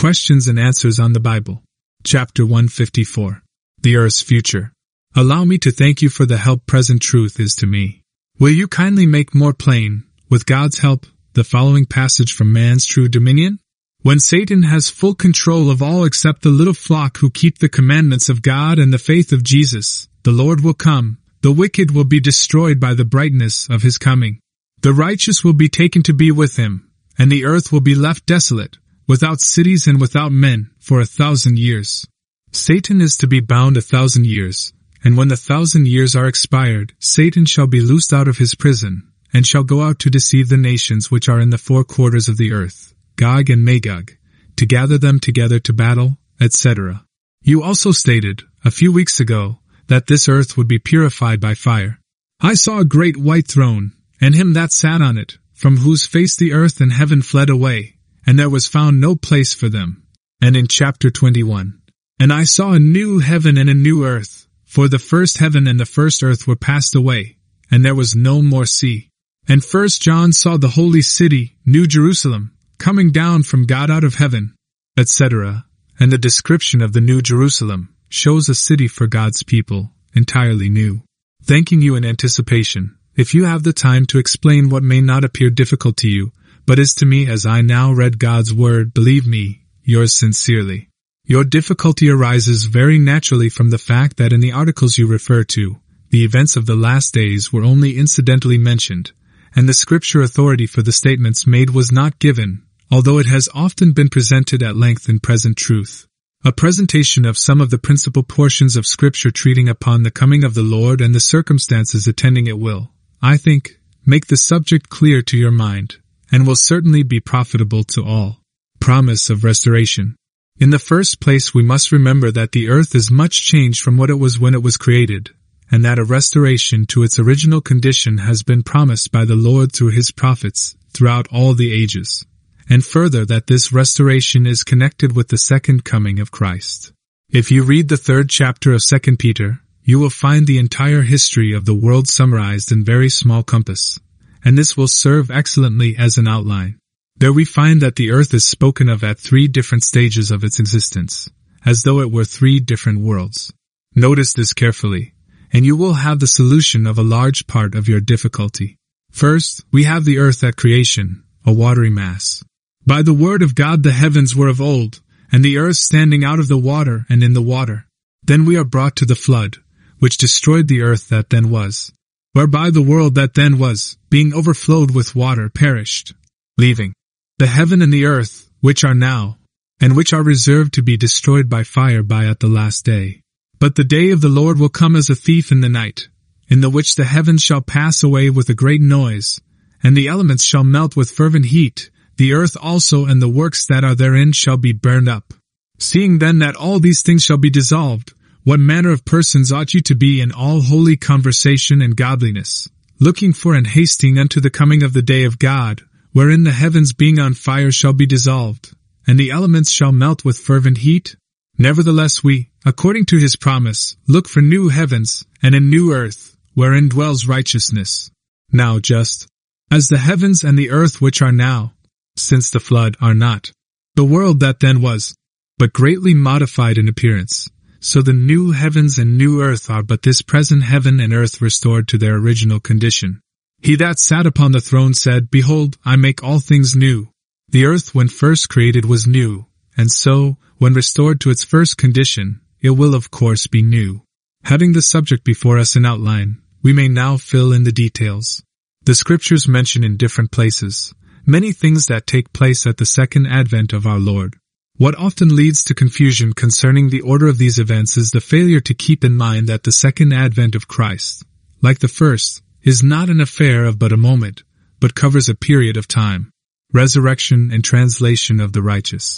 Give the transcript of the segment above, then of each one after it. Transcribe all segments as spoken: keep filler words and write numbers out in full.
Questions and Answers on the Bible. Chapter one fifty-four. The Earth's Future. Allow me to thank you for the help present truth is to me. Will you kindly make more plain, with God's help, the following passage from man's true dominion? When Satan has full control of all except the little flock who keep the commandments of God and the faith of Jesus, the Lord will come, the wicked will be destroyed by the brightness of his coming. The righteous will be taken to be with him, and the earth will be left desolate, without cities and without men, for a thousand years. Satan is to be bound a thousand years, and when the thousand years are expired, Satan shall be loosed out of his prison, and shall go out to deceive the nations which are in the four quarters of the earth, Gog and Magog, to gather them together to battle, et cetera. You also stated, a few weeks ago, that this earth would be purified by fire. I saw a great white throne, and him that sat on it, from whose face the earth and heaven fled away, and there was found no place for them. And in chapter twenty-one, And I saw a new heaven and a new earth, for the first heaven and the first earth were passed away, and there was no more sea. And first John saw the holy city, New Jerusalem, coming down from God out of heaven, et cetera. And the description of the New Jerusalem shows a city for God's people, entirely new. Thanking you in anticipation, if you have the time to explain what may not appear difficult to you, but is to me as I now read God's word, believe me, yours sincerely. Your difficulty arises very naturally from the fact that in the articles you refer to, the events of the last days were only incidentally mentioned, and the scripture authority for the statements made was not given, although it has often been presented at length in present truth. A presentation of some of the principal portions of scripture treating upon the coming of the Lord and the circumstances attending it will, I think, make the subject clear to your mind, and will certainly be profitable to all. Promise of restoration. In the first place, we must remember that the earth is much changed from what it was when it was created, and that a restoration to its original condition has been promised by the Lord through his prophets throughout all the ages, and further that this restoration is connected with the second coming of Christ. If you read the third chapter of Second Peter, you will find the entire history of the world summarized in very small compass, and this will serve excellently as an outline. There we find that the earth is spoken of at three different stages of its existence, as though it were three different worlds. Notice this carefully, and you will have the solution of a large part of your difficulty. First, we have the earth at creation, a watery mass. By the word of God the heavens were of old, and the earth standing out of the water and in the water. Then we are brought to the flood, which destroyed the earth that then was, whereby the world that then was, being overflowed with water, perished, leaving the heaven and the earth, which are now, and which are reserved to be destroyed by fire by at the last day. But the day of the Lord will come as a thief in the night, in the which the heavens shall pass away with a great noise, and the elements shall melt with fervent heat, the earth also and the works that are therein shall be burned up. Seeing then that all these things shall be dissolved, what manner of persons ought you to be in all holy conversation and godliness, looking for and hasting unto the coming of the day of God, wherein the heavens being on fire shall be dissolved, and the elements shall melt with fervent heat? Nevertheless we, according to his promise, look for new heavens and a new earth, wherein dwells righteousness. Now just as the heavens and the earth which are now, since the flood, are not the world that then was, but greatly modified in appearance, so the new heavens and new earth are but this present heaven and earth restored to their original condition. He that sat upon the throne said, Behold, I make all things new. The earth when first created was new, and so, when restored to its first condition, it will of course be new. Having the subject before us in outline, we may now fill in the details. The scriptures mention in different places many things that take place at the second advent of our Lord. What often leads to confusion concerning the order of these events is the failure to keep in mind that the second advent of Christ, like the first, is not an affair of but a moment, but covers a period of time. Resurrection and translation of the righteous.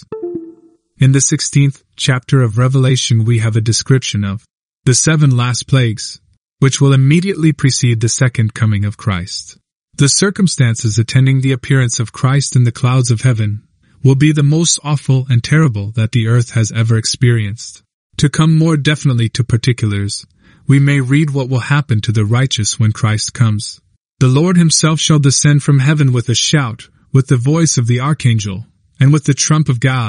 In the sixteenth chapter of Revelation we have a description of the seven last plagues, which will immediately precede the second coming of Christ. The circumstances attending the appearance of Christ in the clouds of heaven will be the most awful and terrible that the earth has ever experienced. To come more definitely to particulars, we may read what will happen to the righteous when Christ comes. The Lord himself shall descend from heaven with a shout, with the voice of the archangel, and with the trump of God,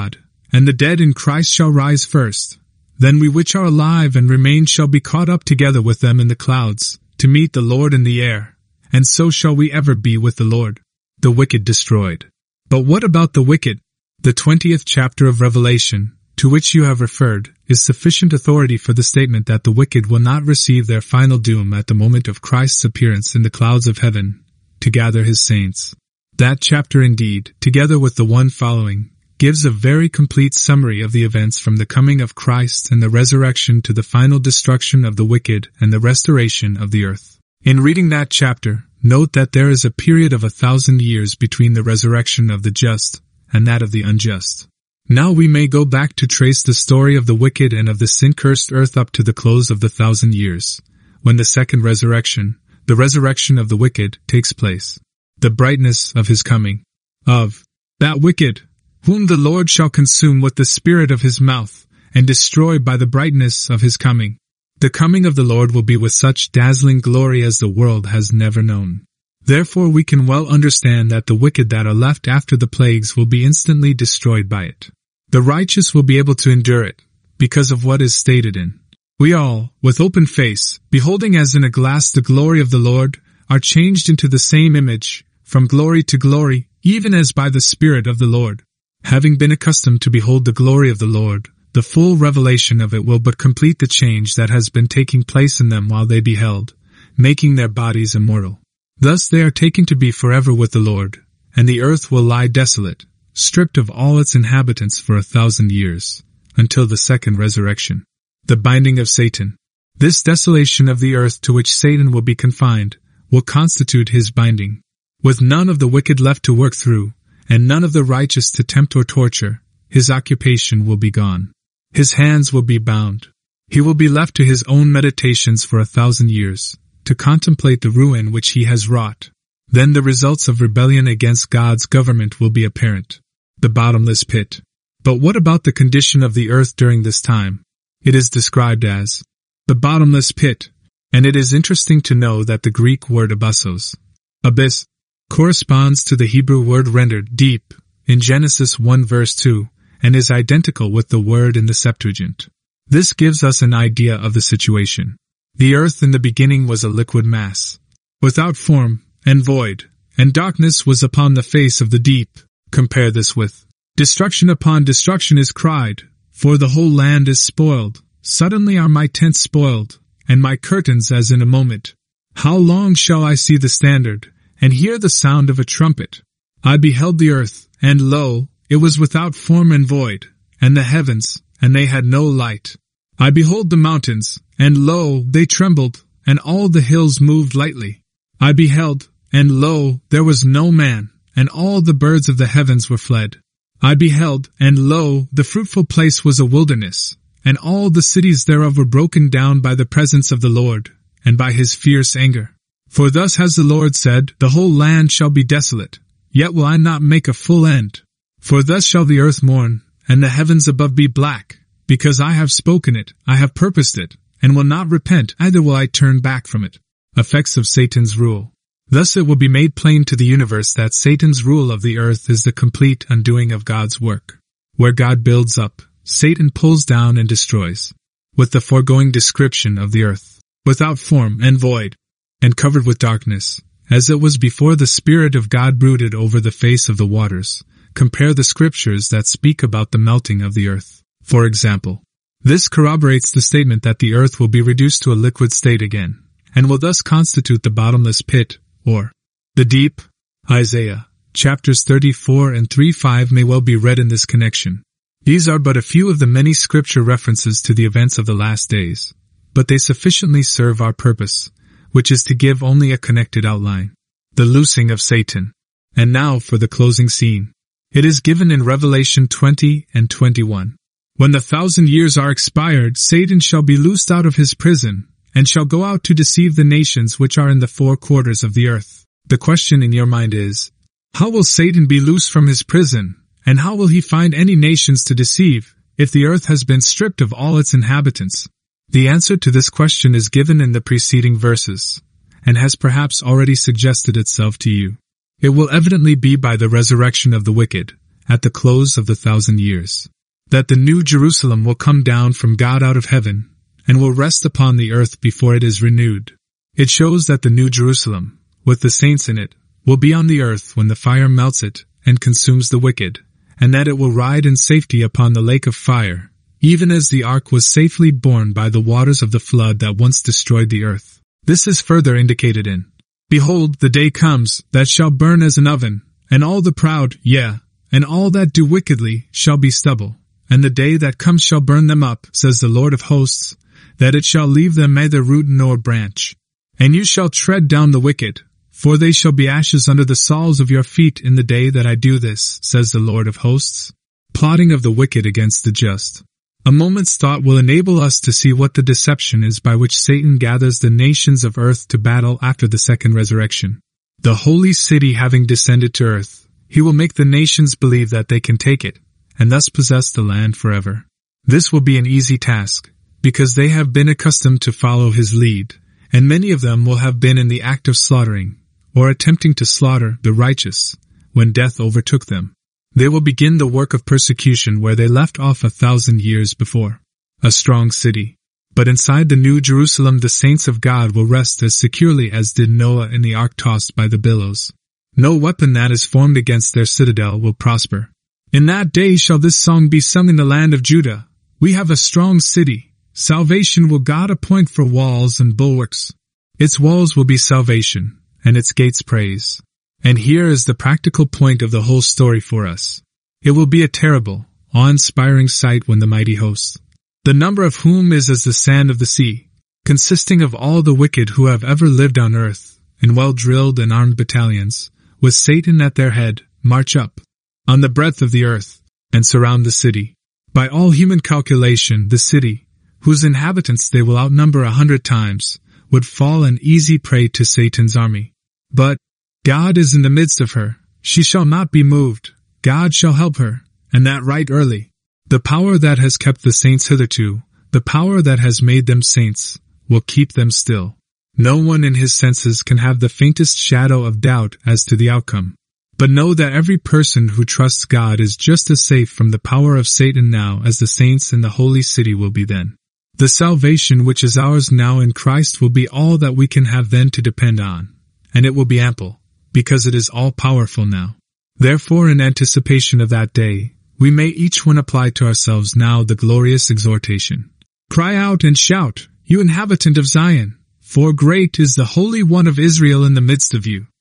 and the dead in Christ shall rise first. Then we which are alive and remain shall be caught up together with them in the clouds, to meet the Lord in the air, and so shall we ever be with the Lord. The wicked destroyed. But what about the wicked? The twentieth chapter of Revelation, to which you have referred, is sufficient authority for the statement that the wicked will not receive their final doom at the moment of Christ's appearance in the clouds of heaven, to gather his saints. That chapter indeed, together with the one following, gives a very complete summary of the events from the coming of Christ and the resurrection to the final destruction of the wicked and the restoration of the earth. In reading that chapter, note that there is a period of a thousand years between the resurrection of the just and that of the unjust. Now we may go back to trace the story of the wicked and of the sin-cursed earth up to the close of the thousand years, when the second resurrection, the resurrection of the wicked, takes place. The brightness of his coming. Of that wicked, whom the Lord shall consume with the spirit of his mouth, and destroy by the brightness of his coming. The coming of the Lord will be with such dazzling glory as the world has never known. Therefore we can well understand that the wicked that are left after the plagues will be instantly destroyed by it. The righteous will be able to endure it, because of what is stated in. We all, with open face, beholding as in a glass the glory of the Lord, are changed into the same image, from glory to glory, even as by the Spirit of the Lord. Having been accustomed to behold the glory of the Lord, the full revelation of it will but complete the change that has been taking place in them while they beheld, making their bodies immortal. Thus they are taken to be forever with the Lord, and the earth will lie desolate, stripped of all its inhabitants for a thousand years, until the second resurrection. The binding of Satan. This desolation of the earth to which Satan will be confined, will constitute his binding. With none of the wicked left to work through, and none of the righteous to tempt or torture, his occupation will be gone. His hands will be bound. He will be left to his own meditations for a thousand years, to contemplate the ruin which he has wrought. Then the results of rebellion against God's government will be apparent. The bottomless pit. But what about the condition of the earth during this time? It is described as the bottomless pit, and it is interesting to know that the Greek word abyssos, abyss, corresponds to the Hebrew word rendered deep in Genesis one verse two, and is identical with the word in the Septuagint. This gives us an idea of the situation. The earth in the beginning was a liquid mass, without form and void, and darkness was upon the face of the deep. Compare this with destruction upon destruction is cried, for the whole land is spoiled. Suddenly are my tents spoiled, and my curtains as in a moment. How long shall I see the standard, and hear the sound of a trumpet? I beheld the earth, and lo, it was without form and void, and the heavens, and they had no light. I behold the mountains, and lo, they trembled, and all the hills moved lightly. I beheld, and lo, there was no man, and all the birds of the heavens were fled. I beheld, and lo, the fruitful place was a wilderness, and all the cities thereof were broken down by the presence of the Lord, and by his fierce anger. For thus has the Lord said, the whole land shall be desolate, yet will I not make a full end. For thus shall the earth mourn, and the heavens above be black, because I have spoken it, I have purposed it, and will not repent, neither will I turn back from it. Effects of Satan's rule. Thus it will be made plain to the universe that Satan's rule of the earth is the complete undoing of God's work. Where God builds up, Satan pulls down and destroys. With the foregoing description of the earth, without form and void, and covered with darkness, as it was before the Spirit of God brooded over the face of the waters, compare the scriptures that speak about the melting of the earth. For example, this corroborates the statement that the earth will be reduced to a liquid state again, and will thus constitute the bottomless pit, or the deep. Isaiah, chapters thirty-four and thirty-five may well be read in this connection. These are but a few of the many scripture references to the events of the last days, but they sufficiently serve our purpose, which is to give only a connected outline. The loosing of Satan. And now for the closing scene. It is given in Revelation twenty and twenty-one. When the thousand years are expired, Satan shall be loosed out of his prison, and shall go out to deceive the nations which are in the four quarters of the earth. The question in your mind is, how will Satan be loosed from his prison, and how will he find any nations to deceive, if the earth has been stripped of all its inhabitants? The answer to this question is given in the preceding verses, and has perhaps already suggested itself to you. It will evidently be by the resurrection of the wicked, at the close of the thousand years. that the New Jerusalem will come down from God out of heaven, and will rest upon the earth before it is renewed. It shows that the New Jerusalem, with the saints in it, will be on the earth when the fire melts it and consumes the wicked, and that it will ride in safety upon the lake of fire, even as the ark was safely borne by the waters of the flood that once destroyed the earth. This is further indicated in, Behold, the day comes, that shall burn as an oven, and all the proud, yea, and all that do wickedly, shall be stubble. And the day that comes shall burn them up, says the Lord of hosts, that it shall leave them neither root nor branch. And you shall tread down the wicked, for they shall be ashes under the soles of your feet in the day that I do this, says the Lord of hosts. Plotting of the wicked against the just. A moment's thought will enable us to see what the deception is by which Satan gathers the nations of earth to battle after the second resurrection. The holy city having descended to earth, he will make the nations believe that they can take it, and thus possess the land forever. This will be an easy task, because they have been accustomed to follow his lead, and many of them will have been in the act of slaughtering, or attempting to slaughter, the righteous, when death overtook them. They will begin the work of persecution where they left off a thousand years before. A strong city. But inside the New Jerusalem the saints of God will rest as securely as did Noah in the ark tossed by the billows. No weapon that is formed against their citadel will prosper. In that day shall this song be sung in the land of Judah. We have a strong city. Salvation will God appoint for walls and bulwarks. Its walls will be salvation, and its gates praise. And here is the practical point of the whole story for us. It will be a terrible, awe-inspiring sight when the mighty hosts, the number of whom is as the sand of the sea, consisting of all the wicked who have ever lived on earth, in well-drilled and armed battalions, with Satan at their head, march up, on the breadth of the earth, and surround the city. By all human calculation, the city, whose inhabitants they will outnumber a hundred times, would fall an easy prey to Satan's army. But God is in the midst of her. She shall not be moved. God shall help her, and that right early. The power that has kept the saints hitherto, the power that has made them saints, will keep them still. No one in his senses can have the faintest shadow of doubt as to the outcome. But know that every person who trusts God is just as safe from the power of Satan now as the saints in the holy city will be then. The salvation which is ours now in Christ will be all that we can have then to depend on, and it will be ample, because it is all-powerful now. Therefore, in anticipation of that day, we may each one apply to ourselves now the glorious exhortation. Cry out and shout, you inhabitant of Zion, for great is the Holy One of Israel in the midst of you.